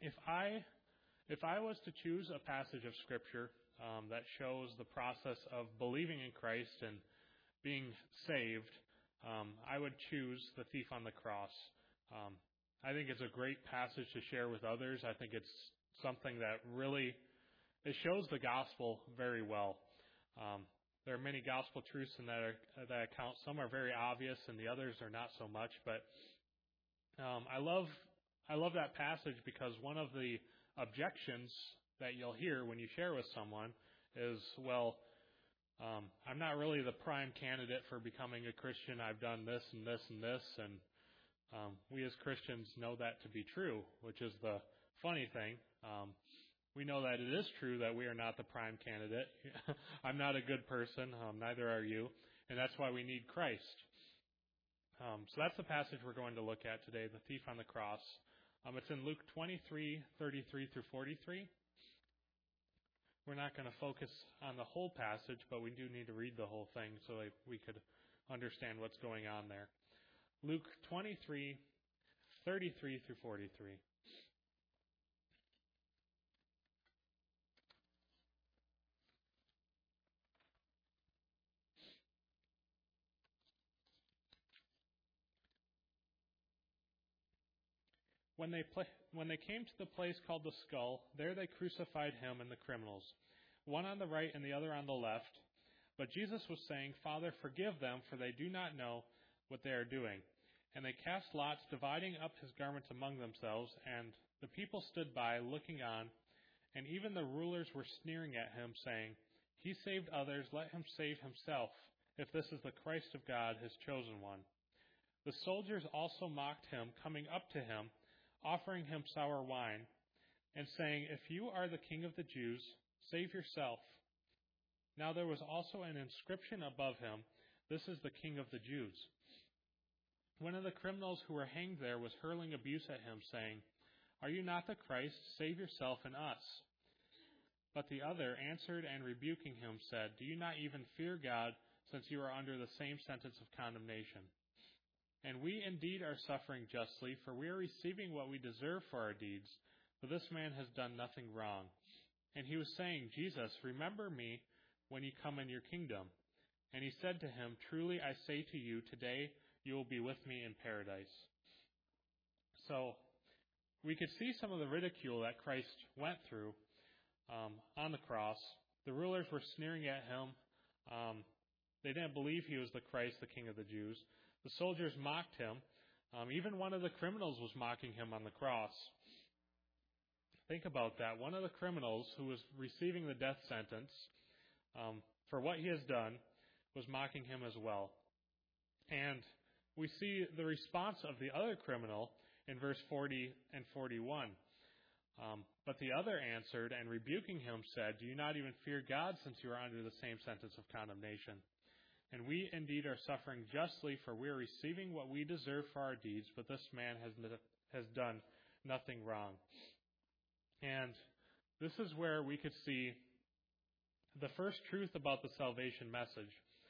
If I was to choose a passage of Scripture that shows the process of believing in Christ and being saved, I would choose the thief on the cross. I think it's a great passage to share with others. I think it's something that really it shows the gospel very well. There are many gospel truths in that account. Some are very obvious, and the others are not so much. But I love that passage because one of the objections that you'll hear when you share with someone is, well, I'm not really the prime candidate for becoming a Christian. I've done this and this and this, and we as Christians know that to be true, which is the funny thing. We know that it is true that we are not the prime candidate. I'm not a good person, neither are you, and that's why we need Christ. So that's the passage we're going to look at today, the thief on the cross. It's in Luke 23:33 through 43. We're not going to focus on the whole passage, but we do need to read the whole thing so that we could understand what's going on there. Luke 23:33 through 43. When they came to the place called the Skull, there they crucified him and the criminals, one on the right and the other on the left. But Jesus was saying, Father, forgive them, for they do not know what they are doing. And they cast lots, dividing up his garments among themselves, and the people stood by, looking on, and even the rulers were sneering at him, saying, He saved others, let him save himself, if this is the Christ of God, his chosen one. The soldiers also mocked him, coming up to him, offering him sour wine, and saying, If you are the king of the Jews, save yourself. Now there was also an inscription above him, This is the King of the Jews. One of the criminals who were hanged there was hurling abuse at him, saying, Are you not the Christ? Save yourself and us. But the other answered and rebuking him said, Do you not even fear God, since you are under the same sentence of condemnation? And we indeed are suffering justly, for we are receiving what we deserve for our deeds, but this man has done nothing wrong. And he was saying, Jesus, remember me when you come in your kingdom. And he said to him, Truly I say to you, today you will be with me in paradise. So we could see some of the ridicule that Christ went through on the cross. The rulers were sneering at him. They didn't believe he was the Christ, the King of the Jews. The soldiers mocked him. Even one of the criminals was mocking him on the cross. Think about that. One of the criminals who was receiving the death sentence for what he has done was mocking him as well. And we see the response of the other criminal in verse 40 and 41. But the other answered and rebuking him said, Do you not even fear God, since you are under the same sentence of condemnation? And we indeed are suffering justly, for we are receiving what we deserve for our deeds, but this man has done nothing wrong. And this is where we could see the first truth about the salvation message.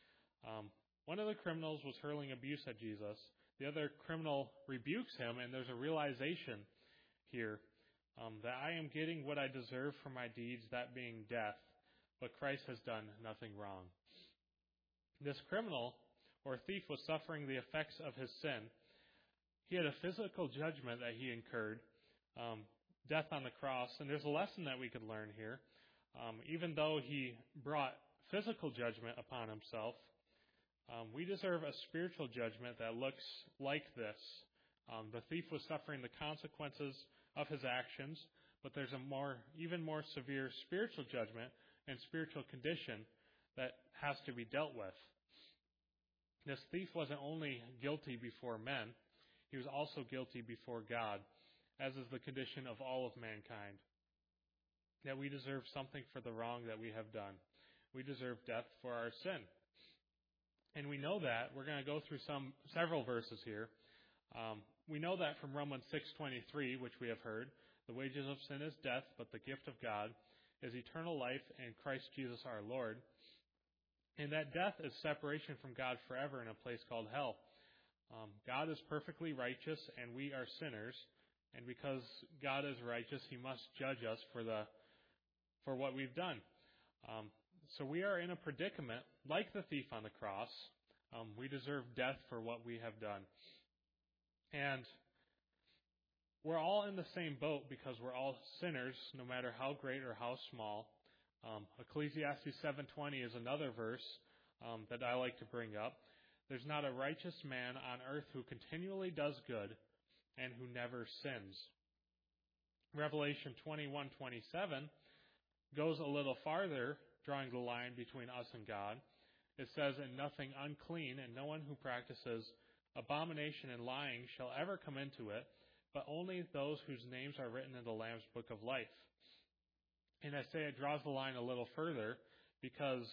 One of the criminals was hurling abuse at Jesus. The other criminal rebukes him, and there's a realization here that I am getting what I deserve for my deeds, that being death, but Christ has done nothing wrong. This criminal or thief was suffering the effects of his sin. He had a physical judgment that he incurred, death on the cross, and there's a lesson that we could learn here. Even though he brought physical judgment upon himself, we deserve a spiritual judgment that looks like this. The thief was suffering the consequences of his actions, but there's a even more severe spiritual judgment and spiritual condition that has to be dealt with. This thief wasn't only guilty before men, he was also guilty before God, as is the condition of all of mankind. That we deserve something for the wrong that we have done. We deserve death for our sin. And we know that. We're going to go through several verses here. We know that from Romans 6:23, which we have heard. The wages of sin is death, but the gift of God is eternal life in Christ Jesus our Lord. And that death is separation from God forever in a place called hell. God is perfectly righteous, and we are sinners, And because God is righteous, He must judge us for what we've done. So we are in a predicament, like the thief on the cross. We deserve death for what we have done. And we're all in the same boat because we're all sinners, no matter how great or how small. Ecclesiastes 7:20 is another verse that I like to bring up. There's not a righteous man on earth who continually does good and who never sins. Revelation 21:27 goes a little farther, drawing the line between us and God. It says, "And nothing unclean, and no one who practices abomination and lying shall ever come into it, but only those whose names are written in the Lamb's book of life." And I say it draws the line a little further because,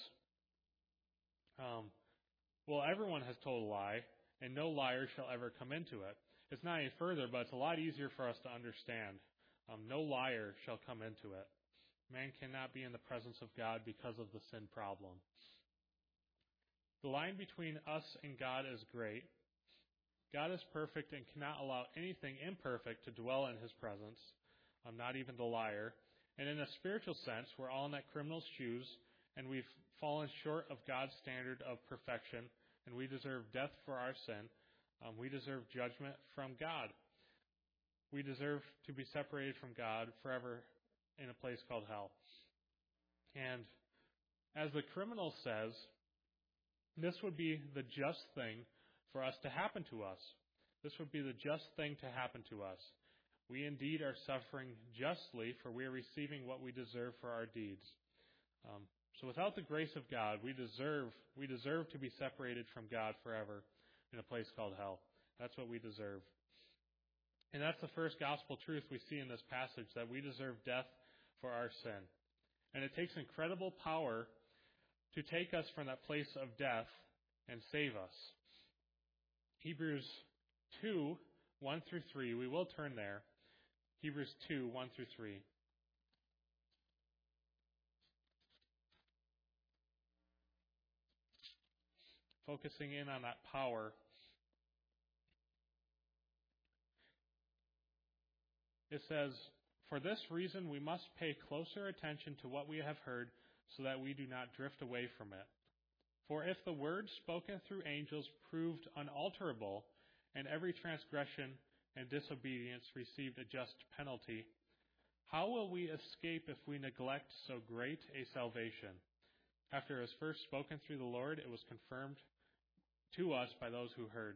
everyone has told a lie, and no liar shall ever come into it. It's not any further, but it's a lot easier for us to understand. No liar shall come into it. Man cannot be in the presence of God because of the sin problem. The line between us and God is great. God is perfect and cannot allow anything imperfect to dwell in His presence, not even the liar. And in a spiritual sense, we're all in that criminal's shoes, and we've fallen short of God's standard of perfection, and we deserve death for our sin. We deserve judgment from God. We deserve to be separated from God forever in a place called hell. And as the criminal says, this would be the just thing for us to happen to us. This would be the just thing to happen to us. We indeed are suffering justly, for we are receiving what we deserve for our deeds. So without the grace of God, we deserve to be separated from God forever in a place called hell. That's what we deserve. And that's the first gospel truth we see in this passage, that we deserve death for our sin. And it takes incredible power to take us from that place of death and save us. Hebrews 2, 1 through 3, we will turn there. Hebrews 2, 1 through 3. Focusing in on that power. It says, "For this reason we must pay closer attention to what we have heard, so that we do not drift away from it. For if the word spoken through angels proved unalterable, and every transgression and disobedience received a just penalty, how will we escape if we neglect so great a salvation? After it was first spoken through the Lord, it was confirmed to us by those who heard."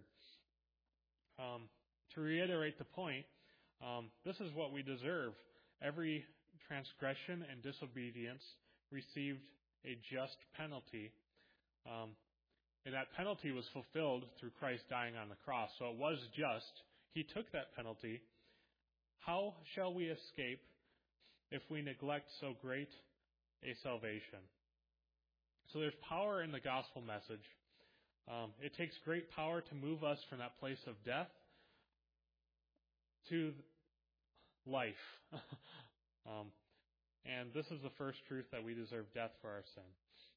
To reiterate the point, this is what we deserve. Every transgression and disobedience received a just penalty. And that penalty was fulfilled through Christ dying on the cross. So it was just. He took that penalty. How shall we escape if we neglect so great a salvation? So there's power in the gospel message. It takes great power to move us from that place of death to life. And this is the first truth, that we deserve death for our sin.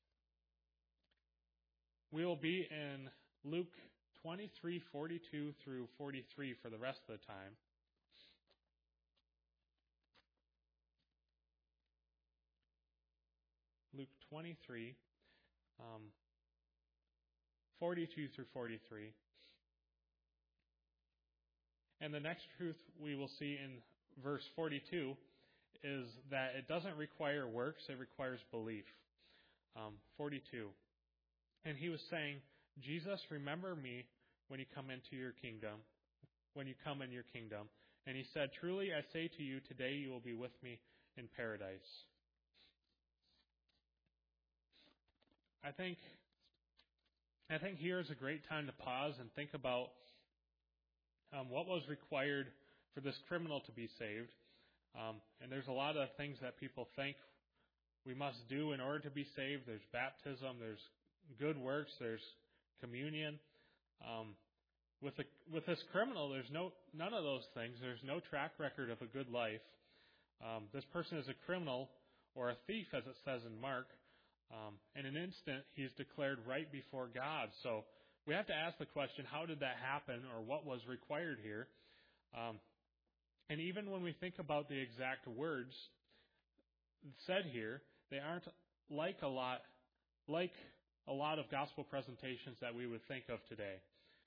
We will be in Luke 23:42 through 43 for the rest of the time. Luke 23, 42 through 43. And the next truth we will see in verse 42 is that it doesn't require works, it requires belief. 42. "And he was saying, 'Jesus, remember me when you come into your kingdom, when you come in your kingdom.' And he said, 'Truly I say to you, today you will be with me in paradise.'" I think here is a great time to pause and think about what was required for this criminal to be saved. And there's a lot of things that people think we must do in order to be saved. There's baptism, there's good works, there's communion. With this criminal, there's none of those things. There's no track record of a good life. This person is a criminal, or a thief, as it says in Mark. In an instant, he's declared right before God. So we have to ask the question, how did that happen, or what was required here? And even when we think about the exact words said here, they aren't like a lot of gospel presentations that we would think of today.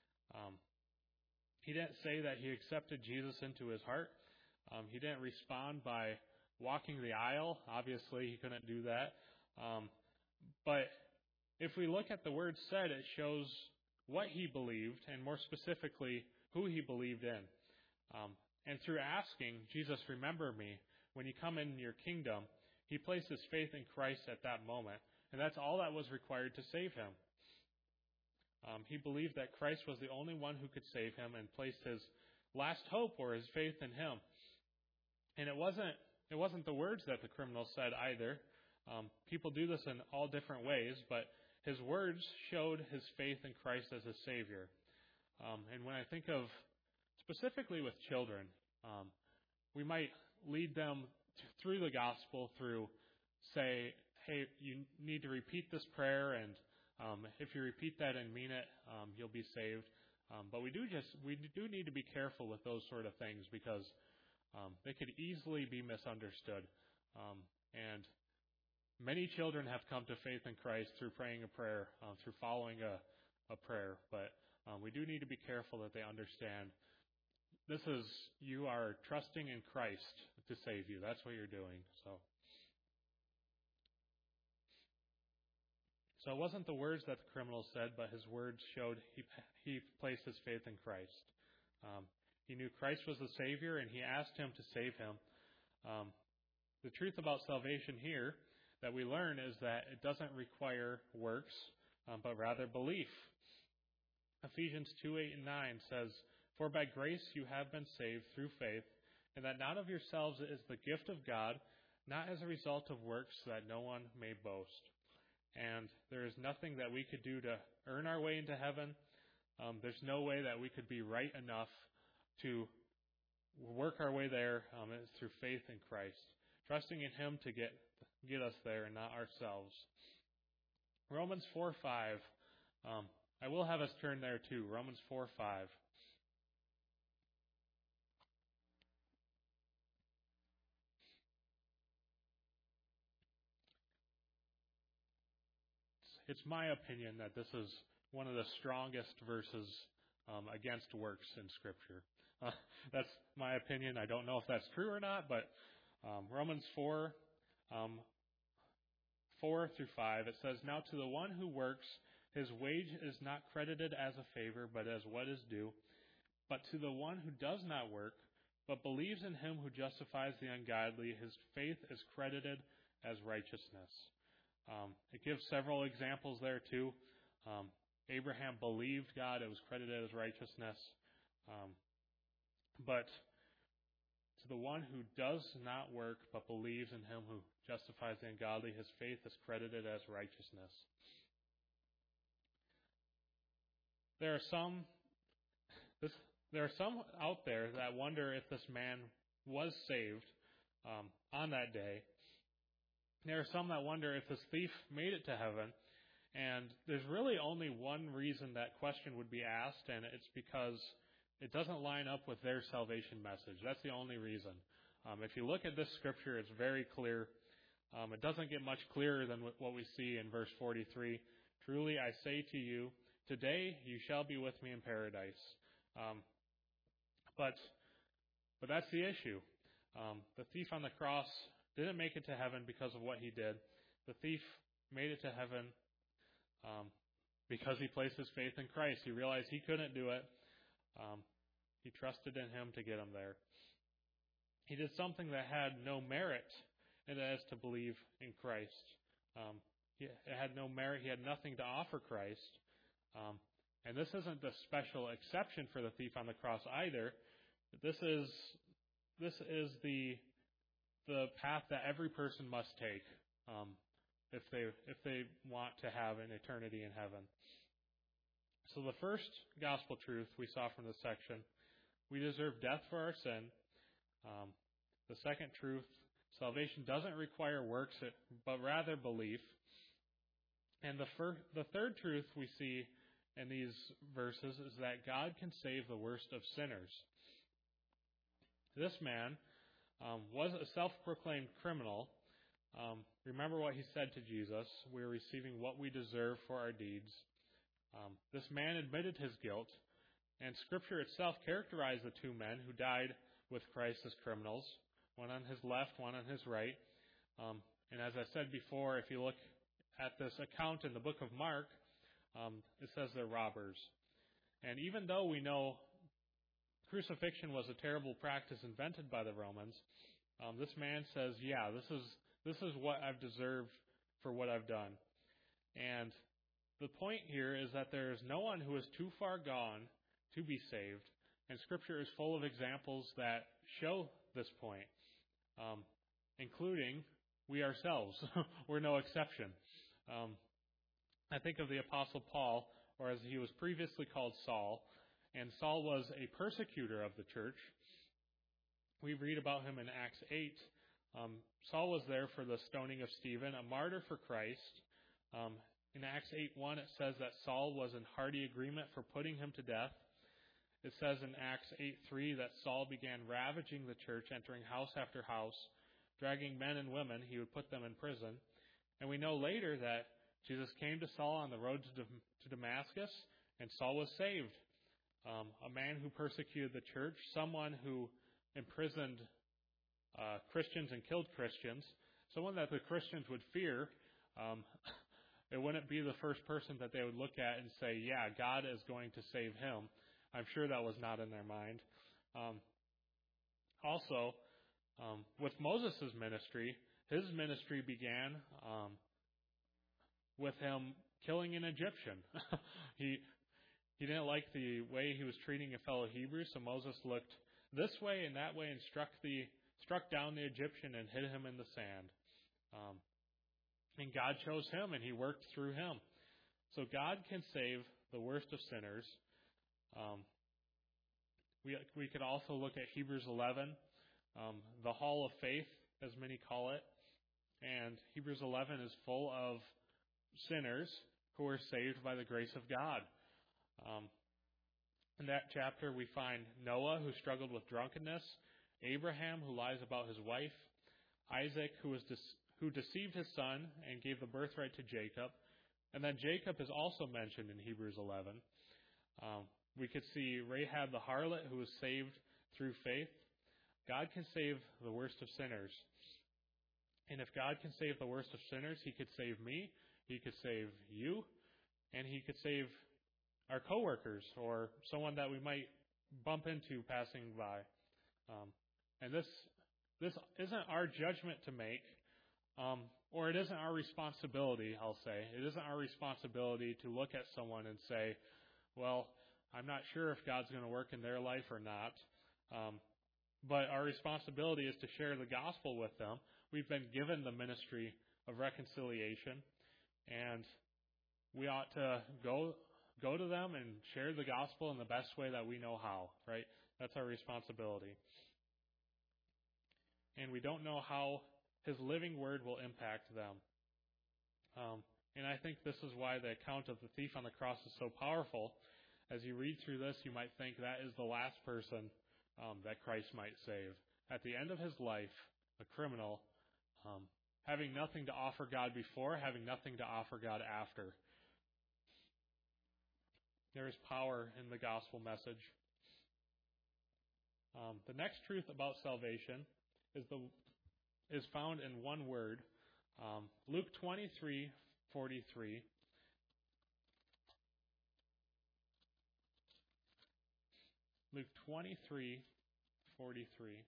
He didn't say that he accepted Jesus into his heart. He didn't respond by walking the aisle. Obviously, he couldn't do that. But if we look at the words said, it shows what he believed, and more specifically, who he believed in. And through asking, Jesus, remember me, when you come in your kingdom, he placed his faith in Christ at that moment. And that's all that was required to save him. He believed that Christ was the only one who could save him and placed his last hope or his faith in him. And it wasn't the words that the criminal said either. People do this in all different ways, but his words showed his faith in Christ as his Savior. And when I think of specifically with children, we might lead them through the gospel through, say, hey, you need to repeat this prayer, and if you repeat that and mean it, you'll be saved. But we do need to be careful with those sort of things because they could easily be misunderstood. And many children have come to faith in Christ through praying a prayer, through following a prayer. But we do need to be careful that they understand you are trusting in Christ to save you. That's what you're doing. So it wasn't the words that the criminal said, but his words showed he placed his faith in Christ. He knew Christ was the Savior, and he asked him to save him. The truth about salvation here that we learn is that it doesn't require works, but rather belief. Ephesians 2:8 and 9 says, "For by grace you have been saved through faith, and that not of yourselves is the gift of God, not as a result of works, so that no one may boast." And there is nothing that we could do to earn our way into heaven. There's no way that we could be right enough to work our way there. It's through faith in Christ, trusting in him to get us there and not ourselves. Romans 4:5. I will have us turn there too. Romans 4:5. It's my opinion that this is one of the strongest verses against works in Scripture. That's my opinion. I don't know if that's true or not, but Romans 4:4-5, it says, "Now to the one who works, his wage is not credited as a favor, but as what is due. But to the one who does not work, but believes in him who justifies the ungodly, his faith is credited as righteousness." It gives several examples there too. Abraham believed God, it was credited as righteousness. But to the one who does not work, but believes in him who justifies the ungodly, his faith is credited as righteousness. There are some out there that wonder if this man was saved on that day. There are some that wonder if this thief made it to heaven. And there's really only one reason that question would be asked, and it's because it doesn't line up with their salvation message. That's the only reason. If you look at this scripture, it's very clear. It doesn't get much clearer than what we see in verse 43. "Truly I say to you, today you shall be with me in paradise." But that's the issue. The thief on the cross didn't make it to heaven because of what he did. The thief made it to heaven because he placed his faith in Christ. He realized he couldn't do it. He trusted in him to get him there. He did something that had no merit, and that is to believe in Christ. It had no merit. He had nothing to offer Christ. And this isn't the special exception for the thief on the cross either. This is the path that every person must take if they want to have an eternity in heaven. So the first gospel truth we saw from this section, we deserve death for our sin. The second truth, salvation doesn't require works, but rather belief. And the third truth we see in these verses is that God can save the worst of sinners. This man was a self-proclaimed criminal. Remember what he said to Jesus, "We're receiving what we deserve for our deeds." This man admitted his guilt, and Scripture itself characterized the two men who died with Christ as criminals, one on his left, one on his right. And as I said before, if you look at this account in the book of Mark, it says they're robbers. And even though we know crucifixion was a terrible practice invented by the Romans, this man says, "Yeah, this is what I've deserved for what I've done." And the point here is that there is no one who is too far gone to be saved, and Scripture is full of examples that show this point, including we ourselves. We're no exception. I think of the Apostle Paul, or as he was previously called, Saul, and Saul was a persecutor of the church. We read about him in Acts 8. Saul was there for the stoning of Stephen, a martyr for Christ. In Acts 8:1, it says that Saul was in hearty agreement for putting him to death. It says in Acts 8:3 that Saul began ravaging the church, entering house after house, dragging men and women. He would put them in prison. And we know later that Jesus came to Saul on the road to Damascus, and Saul was saved. A man who persecuted the church, someone who imprisoned Christians and killed Christians, someone that the Christians would fear. It wouldn't be the first person that they would look at and say, "Yeah, God is going to save him." I'm sure that was not in their mind. Also, with Moses' ministry, his ministry began with him killing an Egyptian. He didn't like the way he was treating a fellow Hebrew, so Moses looked this way and that way and struck down the Egyptian and hid him in the sand. And God chose him, and he worked through him. So God can save the worst of sinners. We could also look at Hebrews 11, the hall of faith, as many call it. And Hebrews 11 is full of sinners who are saved by the grace of God. In that chapter, we find Noah, who struggled with drunkenness, Abraham, who lies about his wife, Isaac, who deceived his son and gave the birthright to Jacob. And then Jacob is also mentioned in Hebrews 11. We could see Rahab the harlot, who was saved through faith. God can save the worst of sinners. And if God can save the worst of sinners, he could save me, he could save you, and he could save our coworkers or someone that we might bump into passing by. And this isn't our judgment to make, or it isn't our responsibility, I'll say. It isn't our responsibility to look at someone and say, "Well, I'm not sure if God's going to work in their life or not." But our responsibility is to share the gospel with them. We've been given the ministry of reconciliation, and we ought to go to them and share the gospel in the best way that we know how, right? That's our responsibility. And we don't know how his living word will impact them. And I think this is why the account of the thief on the cross is so powerful. As you read through this, you might think that is the last person that Christ might save. At the end of his life, a criminal, having nothing to offer God before, having nothing to offer God after. There is power in the gospel message. The next truth about salvation is found in one word. Luke 23:43. Luke 23:43.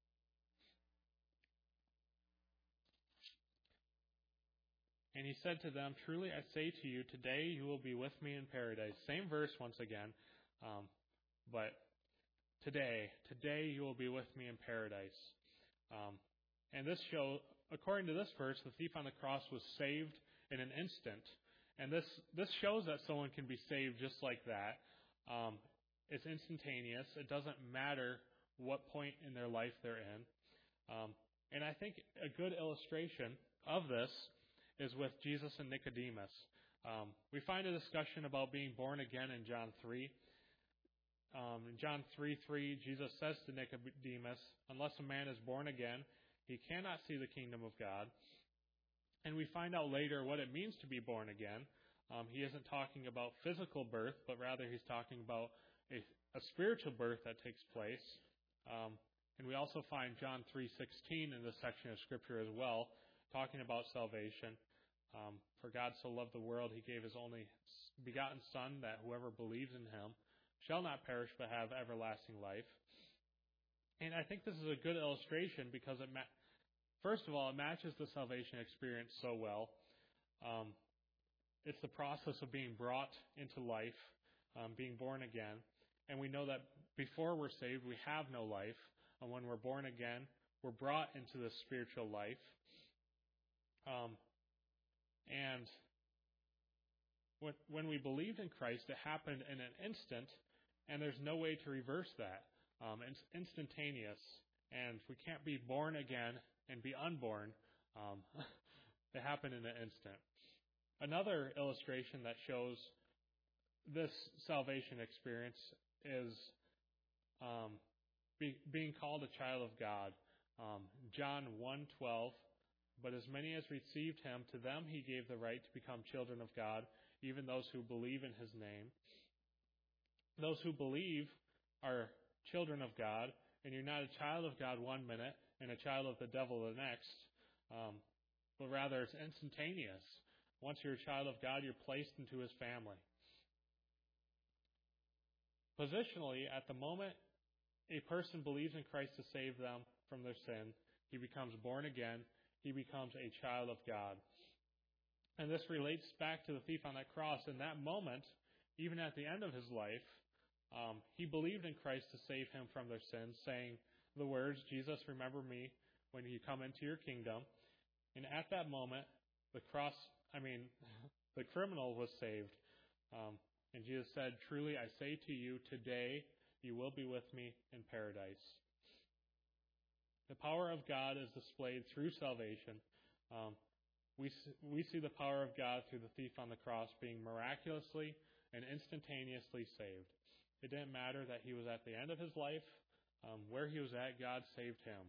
And he said to them, "Truly I say to you, today you will be with me in paradise." Same verse once again, but today you will be with me in paradise. And this according to this verse, the thief on the cross was saved in an instant. And this shows that someone can be saved just like that. It's instantaneous. It doesn't matter what point in their life they're in. And I think a good illustration of this is with Jesus and Nicodemus. We find a discussion about being born again in John 3. In John 3:3, Jesus says to Nicodemus, "Unless a man is born again, he cannot see the kingdom of God." And we find out later what it means to be born again. He isn't talking about physical birth, but rather he's talking about a spiritual birth that takes place. And we also find John 3:16 in this section of Scripture as well, talking about salvation. For God so loved the world, he gave his only begotten Son, that whoever believes in him shall not perish but have everlasting life. And I think this is a good illustration because first of all, it matches the salvation experience so well. It's the process of being brought into life, being born again. And we know that before we're saved, we have no life. And when we're born again, we're brought into this spiritual life. And when we believed in Christ, it happened in an instant, and there's no way to reverse that. It's instantaneous, and we can't be born again and be unborn. It happened in an instant. Another illustration that shows this salvation experience is being called a child of God. John 1:12, "But as many as received him, to them he gave the right to become children of God, even those who believe in his name." Those who believe are children of God, and you're not a child of God one minute and a child of the devil the next, but rather it's instantaneous. Once you're a child of God, you're placed into his family. Positionally, at the moment a person believes in Christ to save them from their sin, he becomes born again, he becomes a child of God. And this relates back to the thief on that cross. In that moment, even at the end of his life, he believed in Christ to save him from their sins, saying the words, "Jesus, remember me when you come into your kingdom." And at that moment, the criminal was saved. And Jesus said, "Truly I say to you, today you will be with me in paradise." The power of God is displayed through salvation. We see the power of God through the thief on the cross being miraculously and instantaneously saved. It didn't matter that he was at the end of his life. Where he was at, God saved him.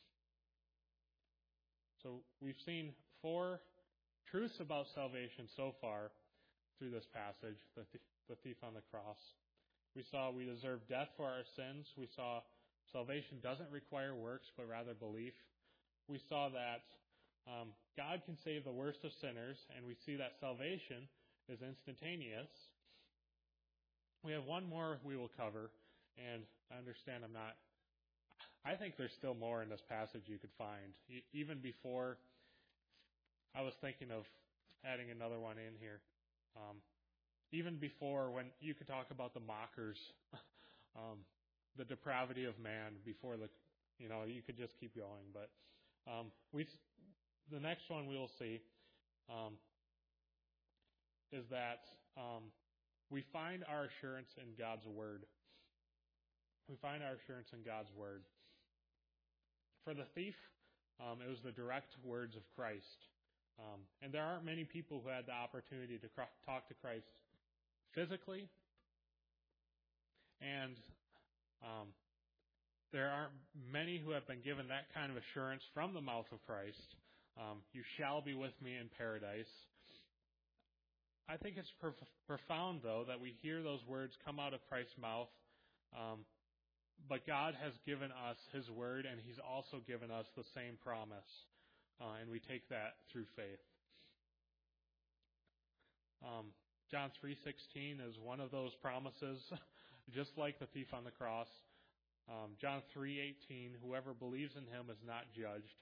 So we've seen 4 truths about salvation so far through this passage, the thief on the cross. We saw we deserve death for our sins. We saw salvation doesn't require works, but rather belief. We saw that God can save the worst of sinners, and we see that salvation is instantaneous. We have one more we will cover, and I understand I think there's still more in this passage you could find. Even before, I was thinking of adding another one in here. Even before, when you could talk about the mockers, the depravity of man, before you could just keep going. But the next one we will see is that we find our assurance in God's Word. We find our assurance in God's Word. For the thief, it was the direct words of Christ. And there aren't many people who had the opportunity to talk to Christ physically. And there aren't many who have been given that kind of assurance from the mouth of Christ. You shall be with me in paradise. I think it's profound, though, that we hear those words come out of Christ's mouth. But God has given us his word, and he's also given us the same promise. And we take that through faith. John 3:16 is one of those promises, just like the thief on the cross. John 3:18, whoever believes in him is not judged.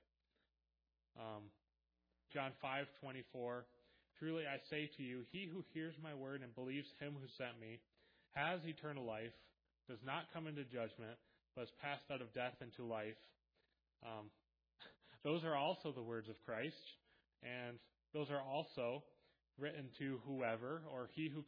John 5:24, truly I say to you, he who hears my word and believes him who sent me has eternal life, does not come into judgment, but is passed out of death into life. Those are also the words of Christ, and those are also written to whoever, or he who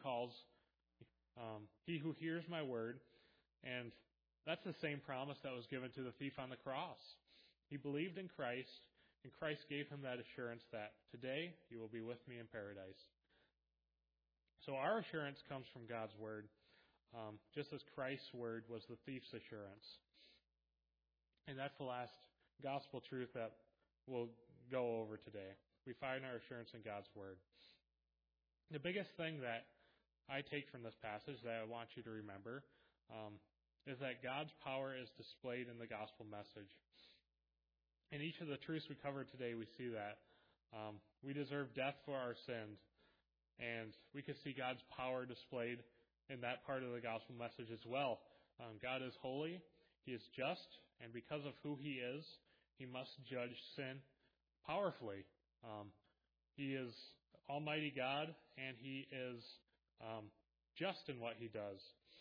hears my word. And that's the same promise that was given to the thief on the cross. He believed in Christ, and Christ gave him that assurance that today you will be with me in paradise. So our assurance comes from God's word. just as Christ's word was the thief's assurance. And that's the last gospel truth that we'll go over today. We find our assurance in God's word. The biggest thing that I take from this passage that I want you to remember is that God's power is displayed in the gospel message. In each of the truths we covered today, we see that. We deserve death for our sins, and we can see God's power displayed in that part of the gospel message as well. God is holy, He is just, and because of who He is, He must judge sin powerfully. He is Almighty God, and He is just in what He does.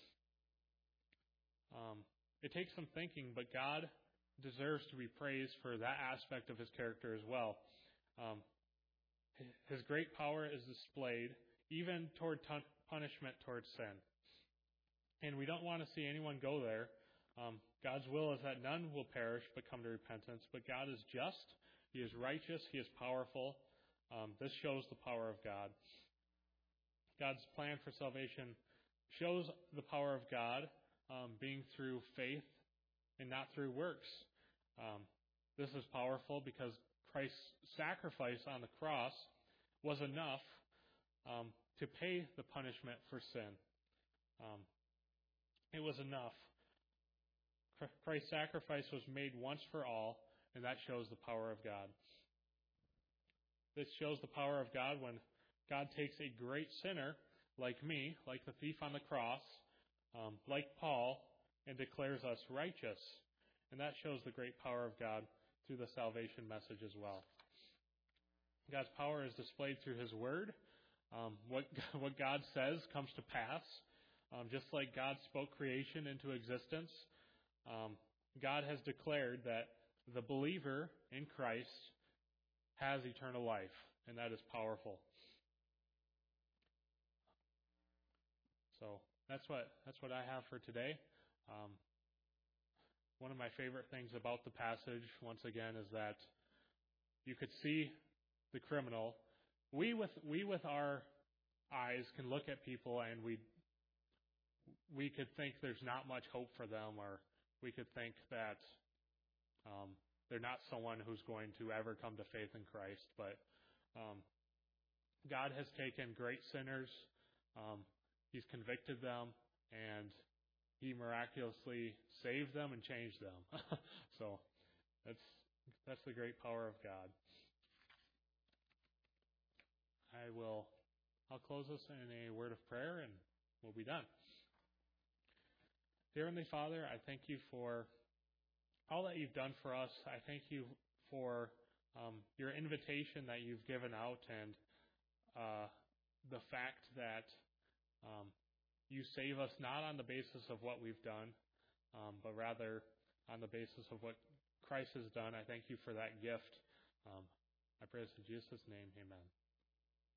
It takes some thinking, but God deserves to be praised for that aspect of His character as well. His great power is displayed even toward punishment towards sin. And we don't want to see anyone go there. God's will is that none will perish but come to repentance. But God is just. He is righteous. He is powerful. This shows the power of God. God's plan for salvation shows the power of God being through faith and not through works. This is powerful because Christ's sacrifice on the cross was enough to pay the punishment for sin. It was enough. Christ's sacrifice was made once for all, and that shows the power of God. This shows the power of God when God takes a great sinner like me, like the thief on the cross, like Paul, and declares us righteous. And that shows the great power of God through the salvation message as well. God's power is displayed through His Word. What God says comes to pass. Just like God spoke creation into existence, God has declared that the believer in Christ has eternal life, and that is powerful. So that's what I have for today. One of my favorite things about the passage, once again, is that you could see the criminal. We with our eyes can look at people and we could think there's not much hope for them, or we could think that they're not someone who's going to ever come to faith in Christ. But God has taken great sinners, He's convicted them, and He miraculously saved them and changed them. So that's the great power of God. I'll close this in a word of prayer, and we'll be done. Dear Heavenly Father, I thank You for all that You've done for us. I thank You for Your invitation that You've given out, and the fact that You save us not on the basis of what we've done, but rather on the basis of what Christ has done. I thank You for that gift. I pray this in Jesus' name. Amen.